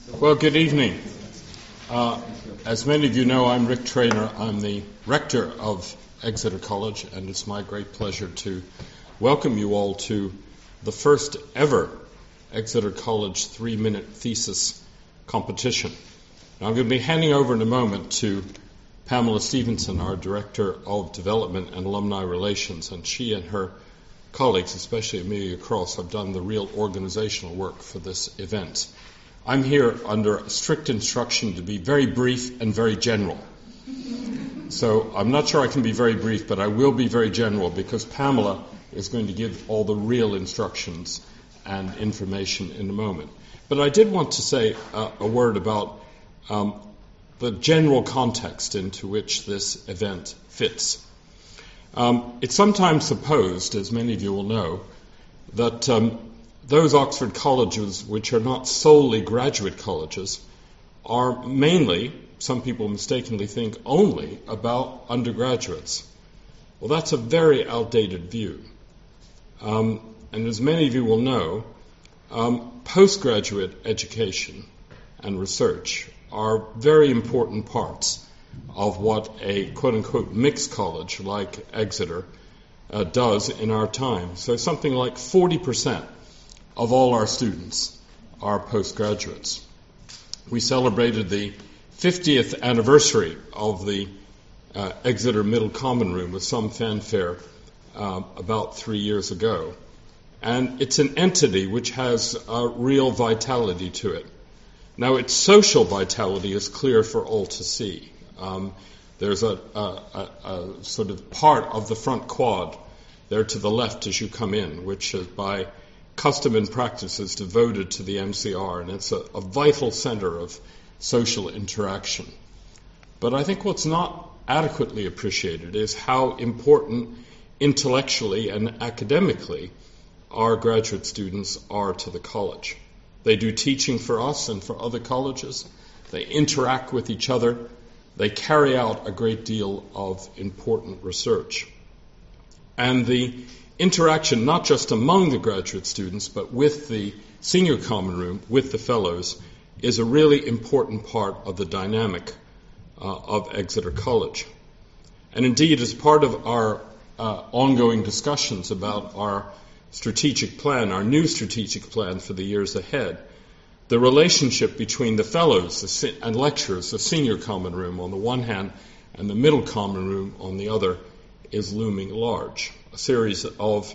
Well, good evening. As many of you know, I'm Rick Traynor. I'm the rector of Exeter College, and it's my great pleasure to welcome you all to the first ever Exeter College 3-minute thesis competition. Now, I'm going to be handing over in a moment to Pamela Stevenson, our Director of Development and Alumni Relations, and she and her colleagues, especially Amelia Cross, have done the real organizational work for this event. I'm here under strict instruction to be very brief and very general. So I'm not sure I can be very brief, but I will be very general because Pamela is going to give all the real instructions and information in a moment. But I did want to say a word about the general context into which this event fits. It's sometimes supposed, as many of you will know, that those Oxford colleges which are not solely graduate colleges are mainly, some people mistakenly think, only about undergraduates. Well, that's a very outdated view. And as many of you will know, postgraduate education and research are very important parts of what a quote-unquote mixed college like Exeter does in our time. So something like 40% of all our students are postgraduates. We celebrated the 50th anniversary of the Exeter Middle Common Room with some fanfare about 3 years ago. And it's an entity which has a real vitality to it. Now, its social vitality is clear for all to see. There's a sort of part of the front quad there to the left as you come in, which is by custom and practice is devoted to the MCR, and it's a vital center of social interaction. But I think what's not adequately appreciated is how important intellectually and academically our graduate students are to the college. They do teaching for us and for other colleges. They interact with each other. They carry out a great deal of important research. And the interaction, not just among the graduate students, but with the senior common room, with the fellows, is a really important part of the dynamic of Exeter College. And indeed, as part of our ongoing discussions about our strategic plan, our new strategic plan for the years ahead, the relationship between the fellows and lecturers, the senior common room on the one hand and the middle common room on the other, is looming large. A series of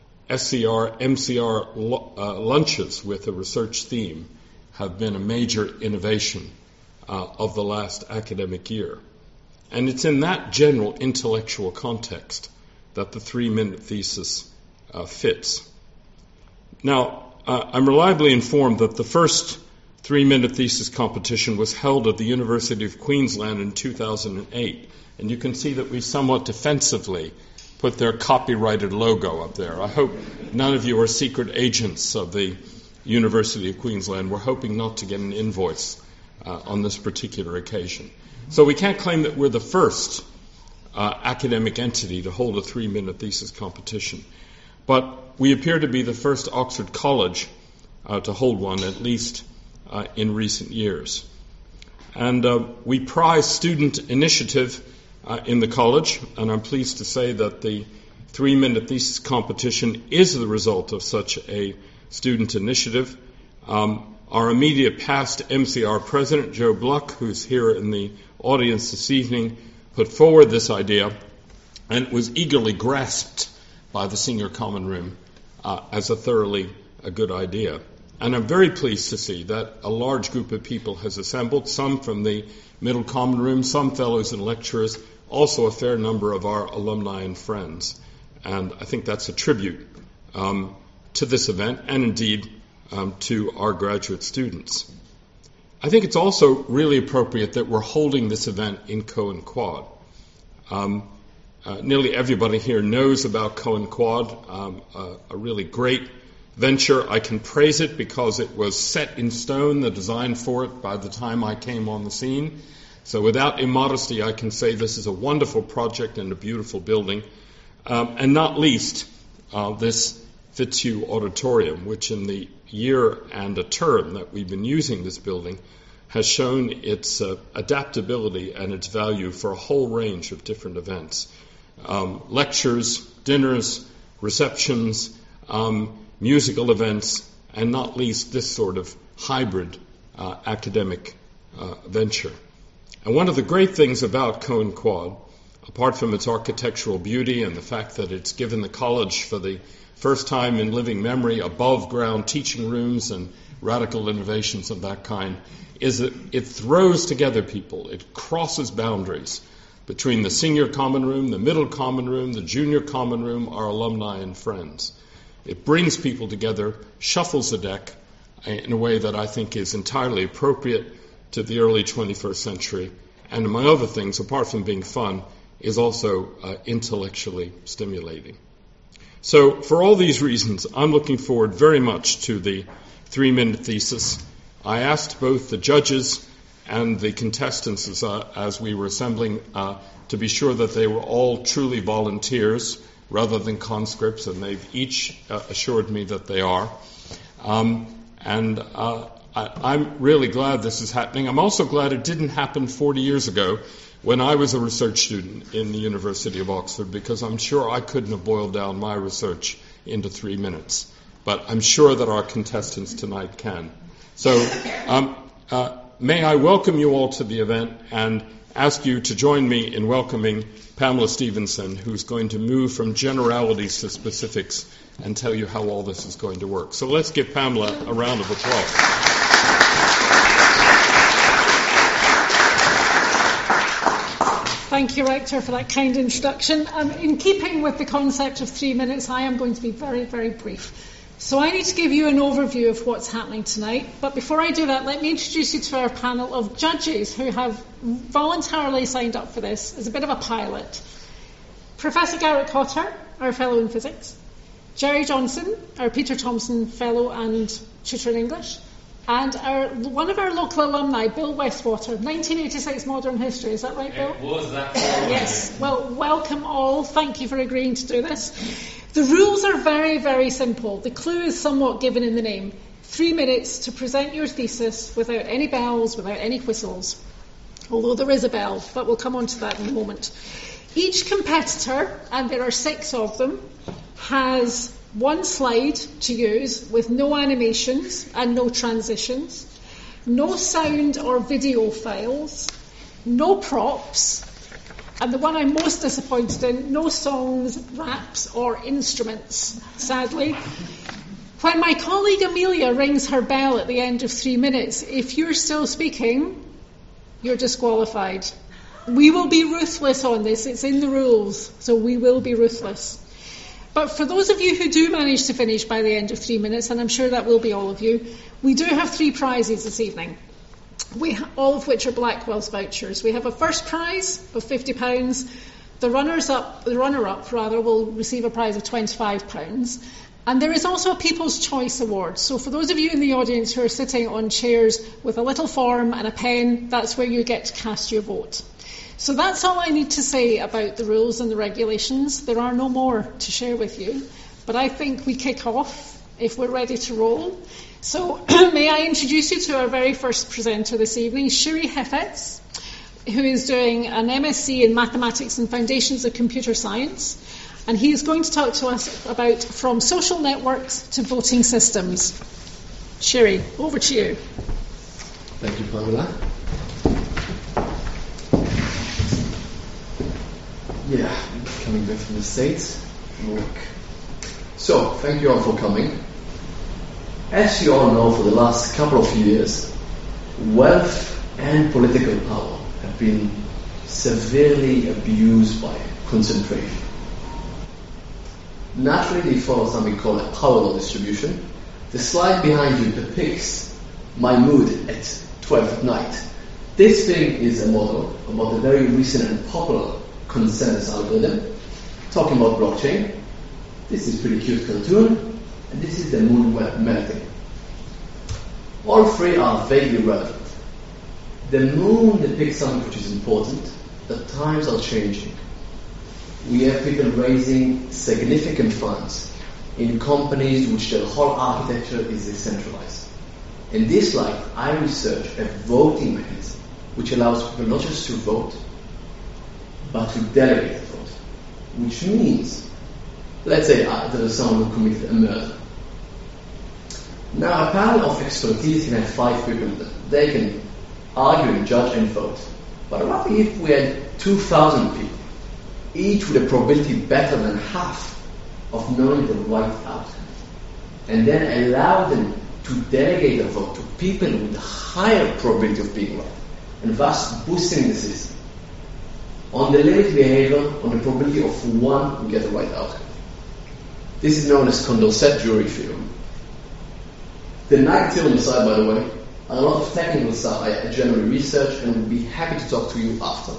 SCR, MCR lunches with a research theme have been a major innovation of the last academic year. And it's in that general intellectual context that the 3-minute thesis fits. Now, I'm reliably informed that the first 3-minute thesis competition was held at the University of Queensland in 2008. And you can see that we somewhat defensively put their copyrighted logo up there. I hope none of you are secret agents of the University of Queensland. We're hoping not to get an invoice on this particular occasion. So we can't claim that we're the first academic entity to hold a 3-minute thesis competition. But we appear to be the first Oxford college to hold one, at least in recent years. And we prize student initiative in the college, and I'm pleased to say that the 3-minute thesis competition is the result of such a student initiative. Our immediate past MCR president, Joe Bluck, who's here in the audience this evening, put forward this idea, and it was eagerly grasped by the senior common room as a good idea. And I'm very pleased to see that a large group of people has assembled, some from the middle common room, some fellows and lecturers, also a fair number of our alumni and friends. And I think that's a tribute to this event and indeed to our graduate students. I think it's also really appropriate that we're holding this event in Cohen Quad. Nearly everybody here knows about Cohen Quad, a really great venture. I can praise it because it was set in stone, the design for it, by the time I came on the scene. So without immodesty, I can say this is a wonderful project and a beautiful building. And not least, this Fitzhugh Auditorium, which in the year and a term that we've been using this building has shown its adaptability and its value for a whole range of different events. Lectures, dinners, receptions, musical events, and not least this sort of hybrid academic venture. And one of the great things about Cohen Quad, apart from its architectural beauty and the fact that it's given the college for the first time in living memory above-ground teaching rooms and radical innovations of that kind, is that it throws together people. It crosses boundaries between the senior common room, the middle common room, the junior common room, our alumni and friends. It brings people together, shuffles the deck in a way that I think is entirely appropriate to the early 21st century, and among other things, apart from being fun, is also intellectually stimulating. So for all these reasons, I'm looking forward very much to the 3-minute thesis. I asked both the judges and the contestants as we were assembling to be sure that they were all truly volunteers rather than conscripts, and they've each assured me that they are. I'm really glad this is happening. I'm also glad it didn't happen 40 years ago when I was a research student in the University of Oxford, because I'm sure I couldn't have boiled down my research into 3 minutes. But I'm sure that our contestants tonight can. So may I welcome you all to the event and ask you to join me in welcoming Pamela Stephenson, who's going to move from generalities to specifics and tell you how all this is going to work. So let's give Pamela a round of applause. Thank you, Rector, for that kind introduction. In keeping with the concept of 3 minutes, I am going to be very, very brief. So I need to give you an overview of what's happening tonight. But before I do that, let me introduce you to our panel of judges who have voluntarily signed up for this as a bit of a pilot. Professor Garrett Cotter, our Fellow in Physics. Jerry Johnson, our Peter Thomson Fellow and Tutor in English. And one of our local alumni, Bill Westwater, 1986 Modern History. Is that right, Bill? It was that. Yes. Well, welcome all. Thank you for agreeing to do this. The rules are very, very simple. The clue is somewhat given in the name. 3 minutes to present your thesis without any bells, without any whistles. Although there is a bell, but we'll come on to that in a moment. Each competitor, and there are 6 of them, has 1 slide to use with no animations and no transitions, no sound or video files, no props, and the one I'm most disappointed in, no songs, raps or instruments, sadly. When my colleague Amelia rings her bell at the end of 3 minutes, if you're still speaking, you're disqualified. We will be ruthless on this. It's in the rules, so we will be ruthless. But for those of you who do manage to finish by the end of 3 minutes, and I'm sure that will be all of you, we do have 3 prizes this evening, all of which are Blackwell's vouchers. We have a first prize of £50. The runner-up will receive a prize of £25. And there is also a People's Choice Award. So for those of you in the audience who are sitting on chairs with a little form and a pen, that's where you get to cast your vote. So that's all I need to say about the rules and the regulations. There are no more to share with you. But I think we kick off if we're ready to roll. So may I introduce you to our very first presenter this evening, Shiri Heffetz, who is doing an MSc in Mathematics and Foundations of Computer Science. And he is going to talk to us about from social networks to voting systems. Shiri, over to you. Thank you, Pamela. Yeah, coming back from the States. So, thank you all for coming. As you all know, for the last couple of years, wealth and political power have been severely abused by concentration. Naturally, they follow something called a power law distribution. The slide behind you depicts my mood at 12 at night. This thing is a model about a very recent and popular consensus algorithm, talking about blockchain. This is a pretty cute cartoon, and this is the moon melting. All 3 are vaguely relevant. The moon depicts something which is important. The times are changing. We have people raising significant funds in companies which their whole architecture is decentralized. In this slide, I research a voting mechanism which allows people not just to vote, but to delegate the vote. Which means, let's say there is someone who committed a murder. Now, a panel of expertise can have 5 people. They can argue, judge, and vote. But what if we had 2,000 people, each with a probability better than half of knowing the right outcome, and then allow them to delegate the vote to people with a higher probability of being right, and thus boosting the system on the limit behavior, on the probability of one who get the right outcome. This is known as Condorcet jury theorem. The Knight theorem aside, by the way, are a lot of technical stuff I generally research and would be happy to talk to you after.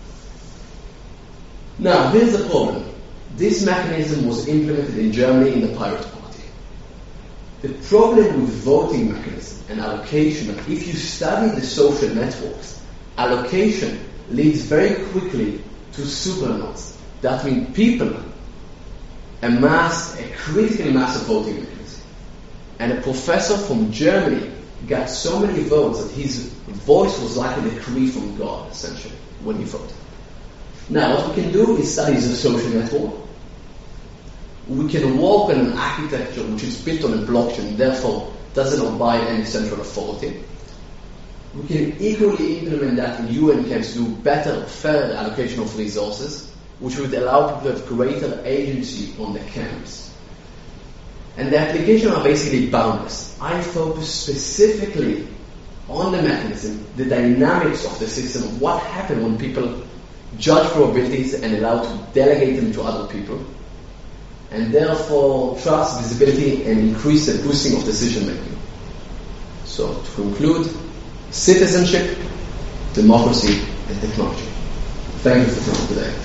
Now, here's the problem. This mechanism was implemented in Germany in the Pirate Party. The problem with voting mechanism and allocation, if you study the social networks, allocation leads very quickly to supernodes. That means people amass a critical mass of voting mechanism. And a professor from Germany got so many votes that his voice was like a decree from God, essentially, when he voted. Now, what we can do is study the social network. We can work on an architecture which is built on a blockchain, therefore doesn't abide any central authority. We can equally implement that in UN camps to do better, fairer allocation of resources, which would allow people to have greater agency on the camps. And the applications are basically boundless. I focus specifically on the mechanism, the dynamics of the system, what happens when people judge probabilities and allow to delegate them to other people, and therefore trust, visibility, and increase the boosting of decision making. So, to conclude, citizenship, democracy, and technology. Thank you for coming today.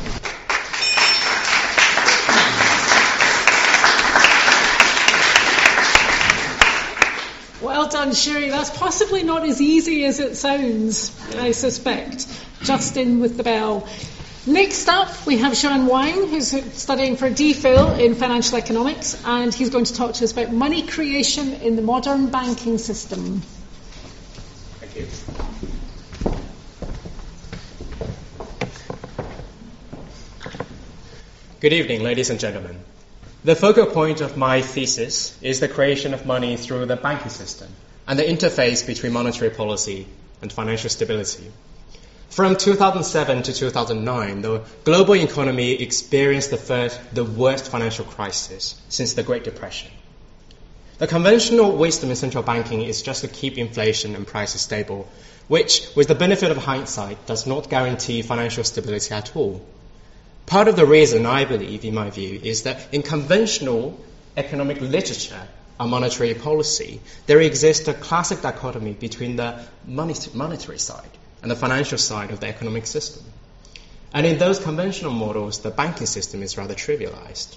Well done, Shiri. That's possibly not as easy as it sounds, I suspect. Justin with the bell. Next up, we have Sean Wang, who's studying for DPhil in financial economics, and he's going to talk to us about money creation in the modern banking system. Thank you. Good evening, ladies and gentlemen. The focal point of my thesis is the creation of money through the banking system and the interface between monetary policy and financial stability. From 2007 to 2009, the global economy experienced the worst financial crisis since the Great Depression. The conventional wisdom in central banking is just to keep inflation and prices stable, which, with the benefit of hindsight, does not guarantee financial stability at all. Part of the reason, I believe, in my view, is that in conventional economic literature on monetary policy, there exists a classic dichotomy between the monetary side and the financial side of the economic system. And in those conventional models, the banking system is rather trivialized.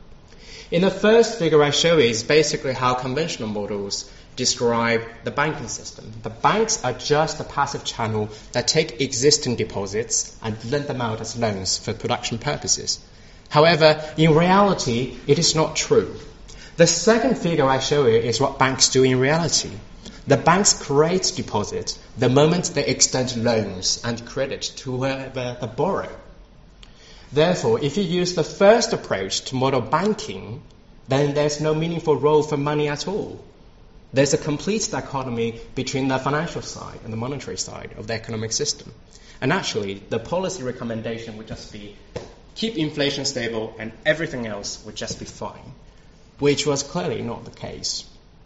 In the first figure I show is basically how conventional models describe the banking system. The banks are just a passive channel that take existing deposits and lend them out as loans for production purposes. However, in reality, it is not true. The second figure I show here is what banks do in reality. The banks create deposits the moment they extend loans and credit to whoever they borrow. Therefore, if you use the first approach to model banking, then there's no meaningful role for money at all. There's a complete dichotomy between the financial side and the monetary side of the economic system. And actually, the policy recommendation would just be keep inflation stable and everything else would just be fine, which was clearly not the case.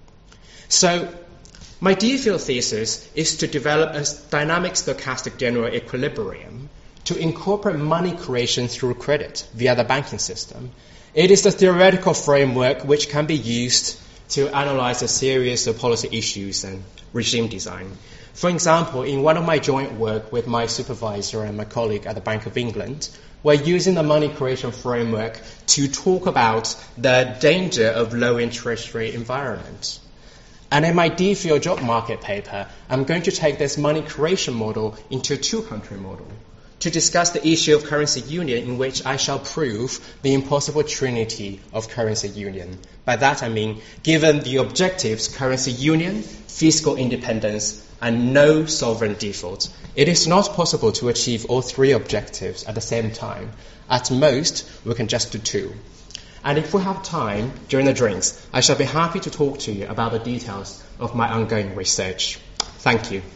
So, my DPhil thesis is to develop a dynamic stochastic general equilibrium to incorporate money creation through credit via the banking system. It is the theoretical framework which can be used to analyze a series of policy issues and regime design. For example, in one of my joint work with my supervisor and my colleague at the Bank of England, we're using the money creation framework to talk about the danger of low interest rate environment. And in my DPhil job market paper, I'm going to take this money creation model into a two-country model. to discuss the issue of currency union, in which I shall prove the impossible trinity of currency union. By that I mean, given the objectives currency union, fiscal independence, and no sovereign default, it is not possible to achieve all three objectives at the same time. At most, we can just do two. And if we have time during the drinks, I shall be happy to talk to you about the details of my ongoing research. Thank you.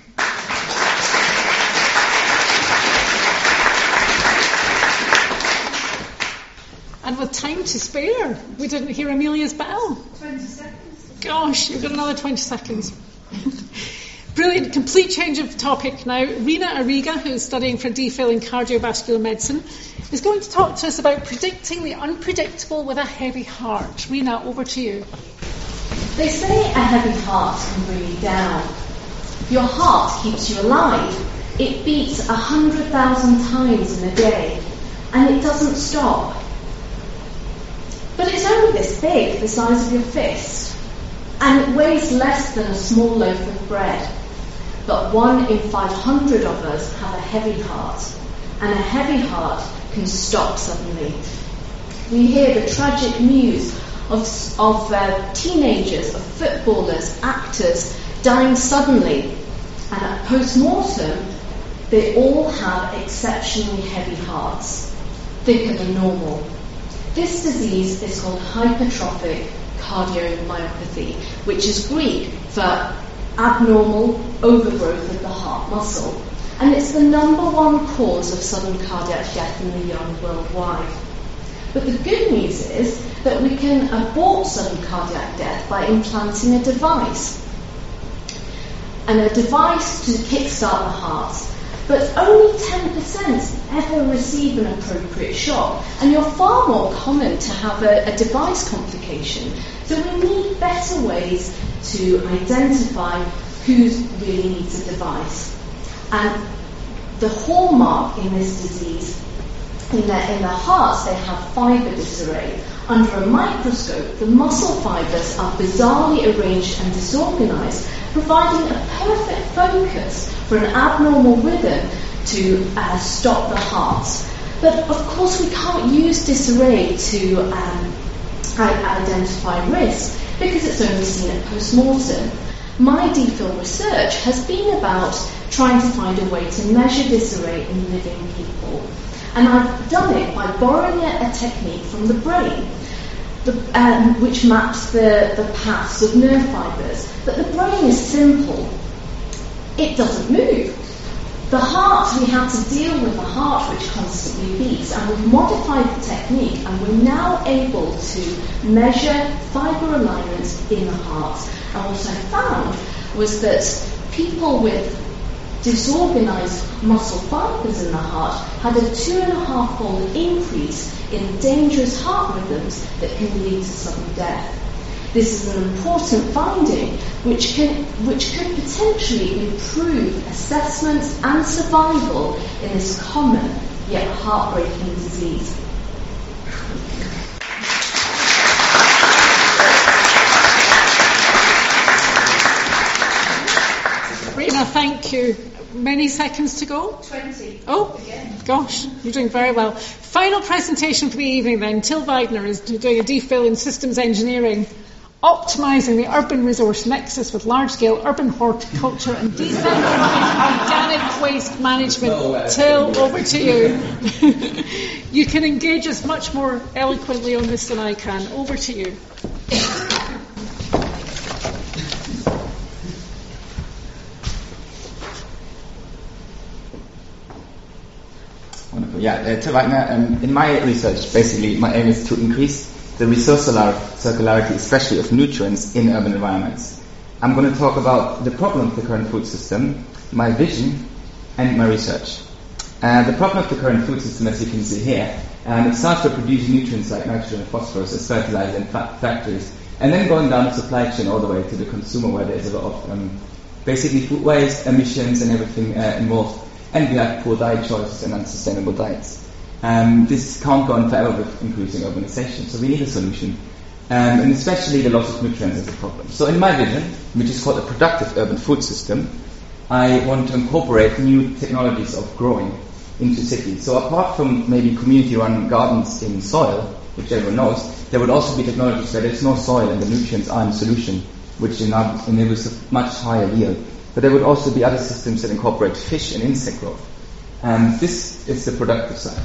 And with time to spare, we didn't hear Amelia's bell. 20 seconds. Gosh, you've got another 20 seconds. Brilliant. Complete change of topic now. Rina Arriga, who's studying for DPhil in cardiovascular medicine, is going to talk to us about predicting the unpredictable with a heavy heart. Rina, over to you. They say a heavy heart can bring you down. Your heart keeps you alive. It beats 100,000 times in a day, and it doesn't stop. But it's only this big, the size of your fist, and it weighs less than a small loaf of bread. But 1 in 500 of us have a heavy heart, and a heavy heart can stop suddenly. We hear the tragic news of teenagers, of footballers, actors dying suddenly, and at post-mortem, they all have exceptionally heavy hearts, thicker than normal. This disease is called hypertrophic cardiomyopathy, which is Greek for abnormal overgrowth of the heart muscle. And it's the number one cause of sudden cardiac death in the young worldwide. But the good news is that we can abort sudden cardiac death by implanting a device. And a device to kickstart the heart. But only 10% ever receive an appropriate shock. And you're far more common to have a device complication. So we need better ways to identify who really needs a device. And the hallmark in this disease, in the hearts, they have fibre disarray. Under a microscope, the muscle fibres are bizarrely arranged and disorganised, providing a perfect focus for an abnormal rhythm to stop the heart. But of course we can't use disarray to identify risk because it's only seen at post-mortem. My DPhil research has been about trying to find a way to measure disarray in living people. And I've done it by borrowing a technique from the brain, which maps the paths of nerve fibres. But the brain is simple. It doesn't move. The heart, we have to deal with the heart which constantly beats, and we've modified the technique, and we're now able to measure fibre alignment in the heart. And what I found was that people with disorganised muscle fibres in the heart had a 2.5-fold increase in dangerous heart rhythms that can lead to sudden death. This is an important finding which could potentially improve assessment and survival in this common yet heartbreaking disease. Rina, thank you. Many seconds to go? 20. Oh, gosh, you're doing very well. Final presentation for the evening then. Till Weidner is doing a DPhil in systems engineering, optimising the urban resource nexus with large-scale urban horticulture and decentralised organic waste management. Till, over to you. You can engage us much more eloquently on this than I can. Over to you. Wonderful. Yeah, Till Weidner, in my research, basically, my aim is to increase the resource circularity, especially of nutrients in urban environments. I'm going to talk about the problem of the current food system, my vision, and my research. The problem of the current food system, as you can see here, it starts to produce nutrients like nitrogen and phosphorus as fertilizer in factories, and then going down the supply chain all the way to the consumer, where there's a lot of basically food waste, emissions, and everything involved. And we have poor diet choices and unsustainable diets. This can't go on forever with increasing urbanization, so we need a solution. And especially the loss of nutrients is a problem. So in my vision, which is called a productive urban food system, I want to incorporate new technologies of growing into cities. So apart from maybe community-run gardens in soil, which everyone knows, there would also be technologies where there's no soil and the nutrients are in solution, which enables a much higher yield. But there would also be other systems that incorporate fish and insect growth. This is the productive side.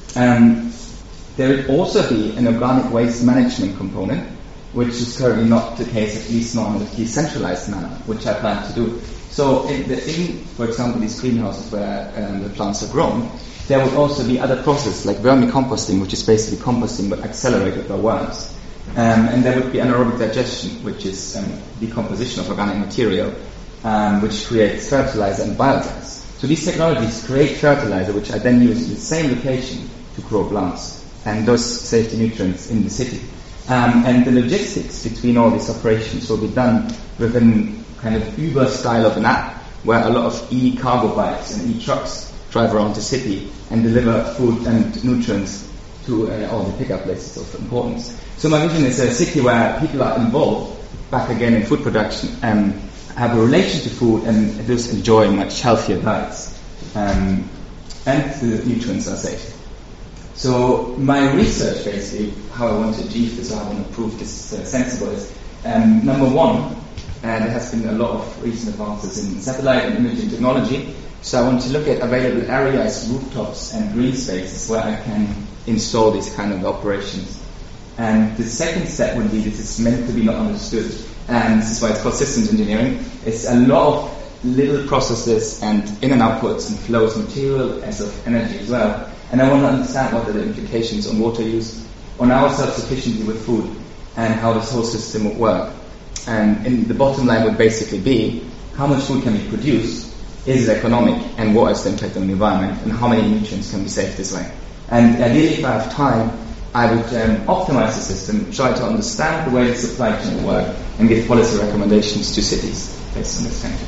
There would also be an organic waste management component, which is currently not the case, at least not in a decentralized manner, which I plan to do. So in for example, these greenhouses where the plants are grown, there would also be other processes like vermicomposting, which is basically composting but accelerated by worms. And there would be anaerobic digestion, which is decomposition of organic material, which creates fertilizer and biogas. So these technologies create fertilizer, which I then use in the same location to grow plants, and thus save the nutrients in the city. And the logistics between all these operations will be done within kind of Uber style of an app, where a lot of e-cargo bikes and e-trucks drive around the city and deliver food and nutrients to all the pickup places of importance. So my vision is a city where people are involved, back again in food production, and have a relation to food and thus enjoy much healthier diets. And the nutrients are safe. So my research, basically, how I want to achieve this, how I want to prove this is sensible, is number one, there has been a lot of recent advances in satellite and imaging technology. So I want to look at available areas, rooftops and green spaces where I can install these kind of operations. And the second step would be, this is meant to be not understood, and this is why it's called systems engineering. It's a lot of little processes and in and outputs and flows, material as of energy as well. And I want to understand what are the implications on water use, on our self-sufficiency with food, and how this whole system would work. And the bottom line would basically be, how much food can we produce, is it economic, and what is the impact on the environment, and how many nutrients can we save this way. And ideally, if I have time, I would optimize the system, try to understand the way the supply chain will work, and give policy recommendations to cities based on this. Thank you.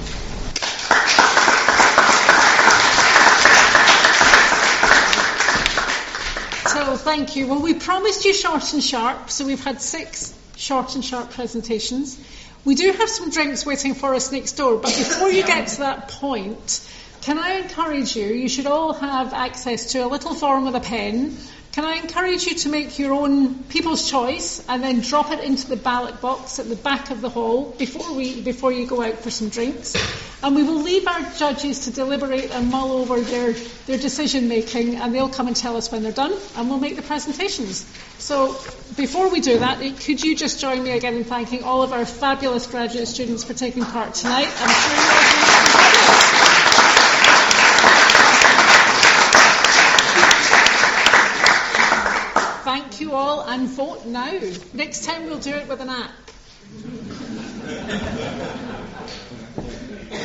So thank you. Well, we promised you short and sharp, so we've had 6 short and sharp presentations. We do have some drinks waiting for us next door, but before you get to that point, can I encourage you, you should all have access to a little form with a pen. Can I encourage you to make your own people's choice and then drop it into the ballot box at the back of the hall before you go out for some drinks? And we will leave our judges to deliberate and mull over their decision making, and they'll come and tell us when they're done, and we'll make the presentations. So before we do that, could you just join me again in thanking all of our fabulous graduate students for taking part tonight? I'm sure you're all doing fabulous. Thank you all, and vote now. Next time we'll do it with an app.